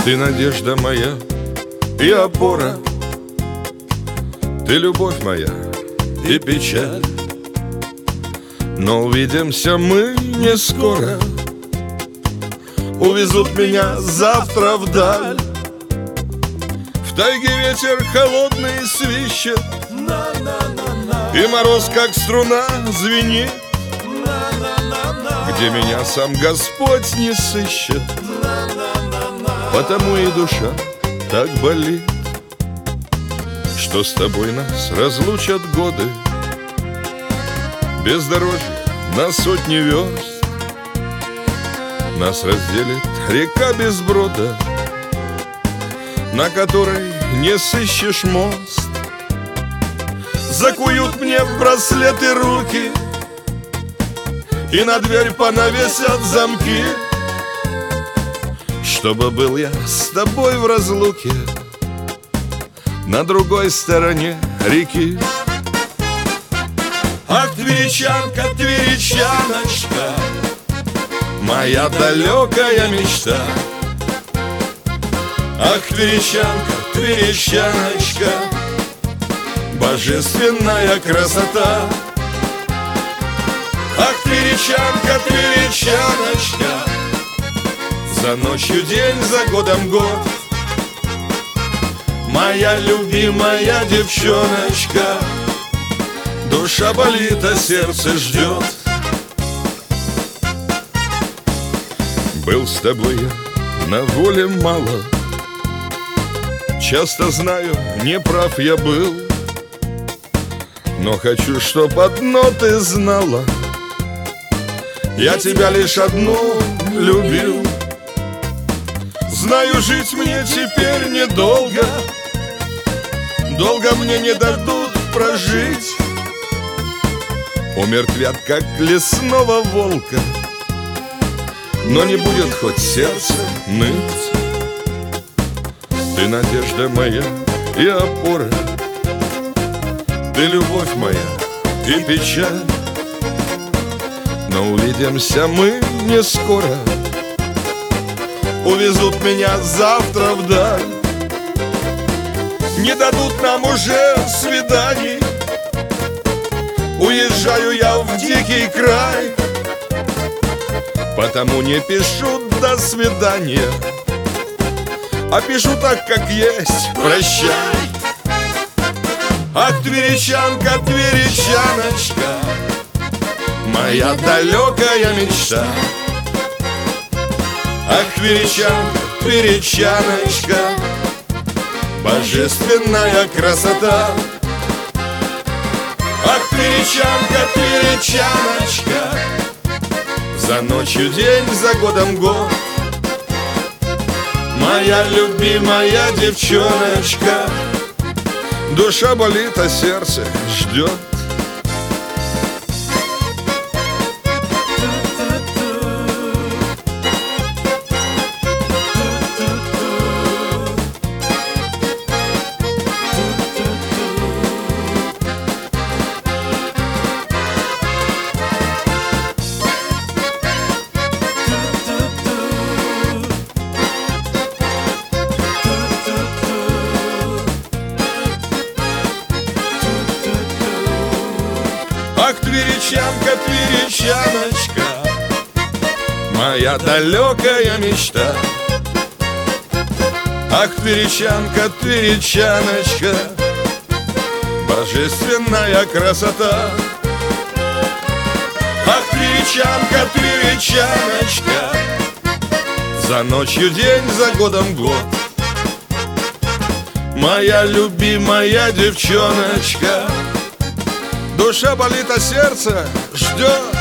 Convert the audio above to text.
Ты надежда моя и опора, ты любовь моя и печаль. Но увидимся мы не скоро, увезут меня завтра вдаль. В тайге ветер холодный свищет, и мороз, как струна, звенит. Где меня сам Господь не сыщет, потому и душа так болит, что с тобой нас разлучат годы. Бездорожье на сотни верст, нас разделит река без брода, на которой не сыщешь мост. Закуют мне в браслеты руки и на дверь понавесят замки, чтобы был я с тобой в разлуке на другой стороне реки. Ах, тверичанка, тверичаночка, моя далекая мечта. Ах, тверичанка, тверичаночка, божественная красота. Ах, тверичанка, тверичаночка, за ночью день, за годом год. Моя любимая девчоночка, душа болит, а сердце ждет. Был с тобой я на воле мало, часто знаю, не прав я был, но хочу, чтоб одно ты знала: я тебя лишь одну любил. Знаю, жить мне теперь недолго, долго мне не дадут прожить. Умертвят, как лесного волка, но не будет хоть сердце ныть. Ты надежда моя и опора, ты любовь моя и печаль. Но увидимся мы не скоро, увезут меня завтра вдаль. Не дадут нам уже свиданий, уезжаю я в дикий край. Потому не пишу «до свидания», а пишу так, как есть: прощай. Ах, тверичанка, тверичаночка, моя далекая мечта. Ах, тверичанка, тверичаночка, божественная красота. Ах, тверичанка, тверичаночка, за ночью день, за годом год. Моя любимая девчоночка, душа болит, а сердце ждет. Ах, тверичанка, тверичаночка, моя далекая мечта. Ах, тверичанка, тверичаночка, божественная красота. Ах, тверичанка, тверичаночка, за ночью день, за годом год. Моя любимая девчоночка, душа болит, а сердце ждет.